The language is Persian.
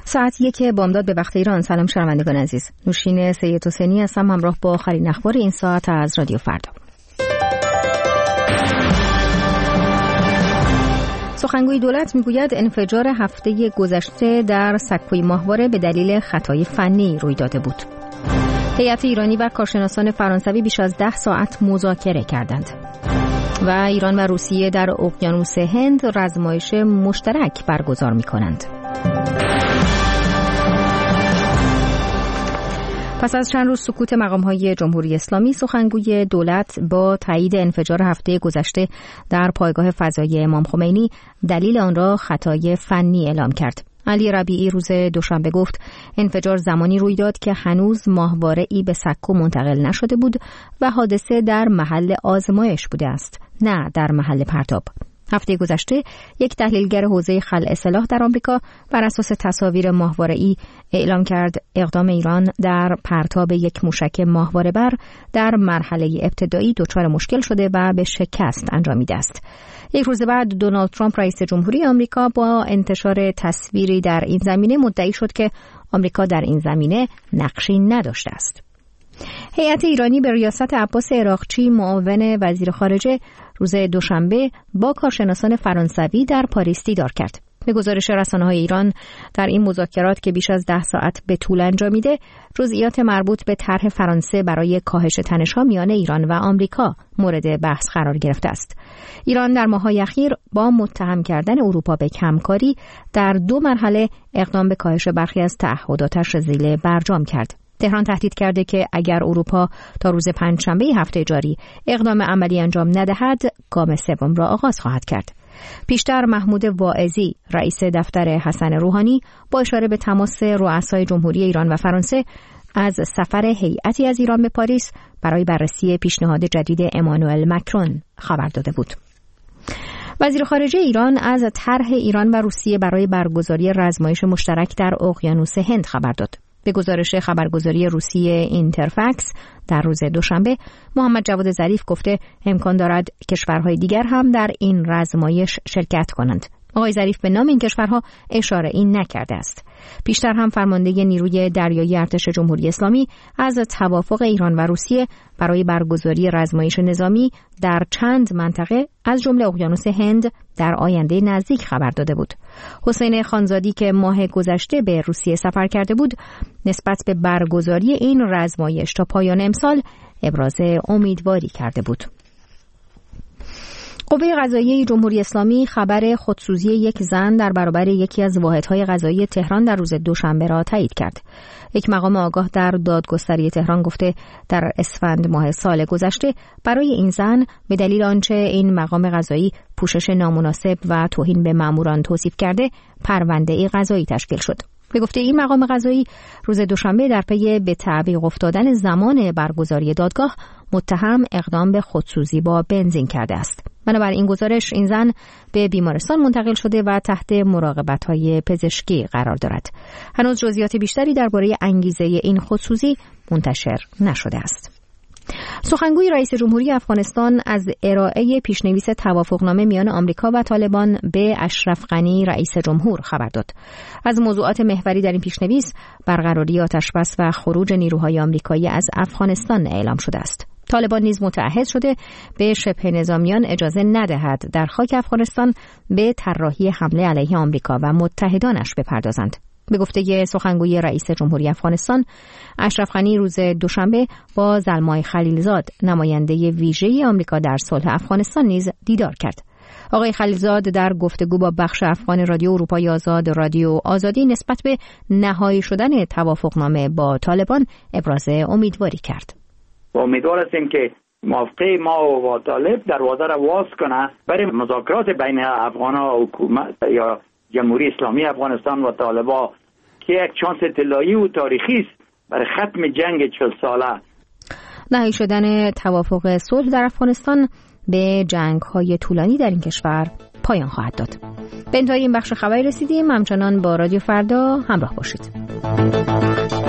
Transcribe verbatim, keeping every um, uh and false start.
ساعت یک بامداد به وقت ایران. سلام شنوندگان عزیز، نوشین سید حسینی هستم همراه با آخرین اخبار این ساعت از رادیو فردا. سخنگوی دولت میگوید انفجار هفته گذشته در سکوی ماهواره به دلیل خطای فنی روی داده بود. هیئت ایرانی و کارشناسان فرانسوی بیش از ده ساعت مذاکره کردند. و ایران و روسیه در اقیانوس هند رزمایش مشترک برگزار می‌کنند. پس از چند روز سکوت مقام‌های جمهوری اسلامی، سخنگوی دولت با تایید انفجار هفته گذشته در پایگاه فضایی امام خمینی دلیل آن را خطای فنی اعلام کرد. علی ربیعی روز دوشنبه گفت انفجار زمانی روی داد که هنوز ماهواره‌ای به سکو منتقل نشده بود و حادثه در محل آزمایش بوده است، نه در محل پرتاب. هفته گذشته یک تحلیلگر حوزه خلع سلاح در آمریکا بر اساس تصاویر ماهواره‌ای اعلام کرد اقدام ایران در پرتاب یک موشک ماهواره‌بر در مرحله ابتدایی دچار مشکل شده و به شکست انجامیده است. یک روز بعد دونالد ترامپ رئیس جمهوری آمریکا با انتشار تصویری در این زمینه مدعی شد که آمریکا در این زمینه نقشی نداشته است. هیئت ایرانی به ریاست عباس عراقچی معاون وزیر خارجه روز دوشنبه با کارشناسان فرانسوی در پاریس دیدار کرد. به گزارش رسانه‌های ایران در این مذاکرات که بیش از ده ساعت به طول انجامیده، جزئیات مربوط به طرح فرانسه برای کاهش تنش‌ها میان ایران و آمریکا مورد بحث قرار گرفته است. ایران در ماه‌های اخیر با متهم کردن اروپا به کمکاری در دو مرحله اقدام به کاهش برخی از تعهداتش ذیل برجام کرد. تهران تهدید کرده که اگر اروپا تا روز پنجشنبه هفته جاری اقدام عملی انجام ندهد، گام سوم را آغاز خواهد کرد. پیشتر محمود واعظی رئیس دفتر حسن روحانی با اشاره به تماس رؤسای جمهوری ایران و فرانسه از سفر هیئتی از ایران به پاریس برای بررسی پیشنهاد جدید امانوئل مکرون خبر داده بود. وزیر خارجه ایران از طرح ایران و روسیه برای برگزاری رزمایش مشترک در اقیانوس هند خبر داد. به گزارش خبرگزاری روسیه اینترفکس در روز دوشنبه، محمد جواد ظریف گفته امکان دارد کشورهای دیگر هم در این رزمایش شرکت کنند. آقای ظریف به نام این کشورها اشاره این نکرده است. پیشتر هم فرمانده نیروی دریایی ارتش جمهوری اسلامی از توافق ایران و روسیه برای برگزاری رزمایش نظامی در چند منطقه از جمله اقیانوس هند در آینده نزدیک خبر داده بود. حسین خانزادی که ماه گذشته به روسیه سفر کرده بود، نسبت به برگزاری این رزمایش تا پایان امسال ابراز امیدواری کرده بود. قوه قضاییه جمهوری اسلامی خبر خودسوزی یک زن در برابر یکی از واحدهای قضایی تهران در روز دوشنبه را تایید کرد. یک مقام آگاه در دادگستری تهران گفته در اسفند ماه سال گذشته برای این زن به دلیل آنچه این مقام قضایی پوشش نامناسب و توهین به ماموران توصیف کرده، پرونده قضایی تشکیل شد. به گفته این مقام قضایی روز دوشنبه در پی به تعویق افتادن زمان برگزاری دادگاه، متهم اقدام به خودسوزی با بنزین کرده است. بنابراین این گزارش این زن به بیمارستان منتقل شده و تحت مراقبت‌های پزشکی قرار دارد. هنوز جزئیات بیشتری درباره انگیزه این خودسوزی منتشر نشده است. سخنگوی رئیس جمهوری افغانستان از ارائه پیشنویس توافقنامه میان آمریکا و طالبان به اشرف غنی رئیس جمهور خبر داد. از موضوعات محوری در این پیشنویس برقراری آتشبس و خروج نیروهای آمریکایی از افغانستان اعلام شده است. طالبان نیز متعهد شده به شبه نظامیان اجازه ندهد در خاک افغانستان به طراحی حمله علیه آمریکا و متحدانش بپردازند. به گفته سخنگوی رئیس جمهوری افغانستان، اشرف غنی روز دوشنبه با زلمای خلیلزاد نماینده ویژه آمریکا در صلح افغانستان نیز دیدار کرد. آقای خلیلزاد در گفتگو با بخش افغان رادیو اروپای آزاد رادیو آزادی نسبت به نهایی شدن توافقنامه با طالبان ابراز امیدواری کرد. امیدوار هستیم که موافقه ما و طالب دروازه را باز کنه برای مذاکرات بین افغان و حکومت یا جمهوری اسلامی افغانستان و طالبان که یک چانس طلایی و تاریخی است برای ختم جنگ چهل ساله. نهایی شدن توافق صلح در افغانستان به جنگ‌های طولانی در این کشور پایان خواهد داد. به انتهای این بخش خبری رسیدیم. همچنان با رادیو فردا همراه باشید.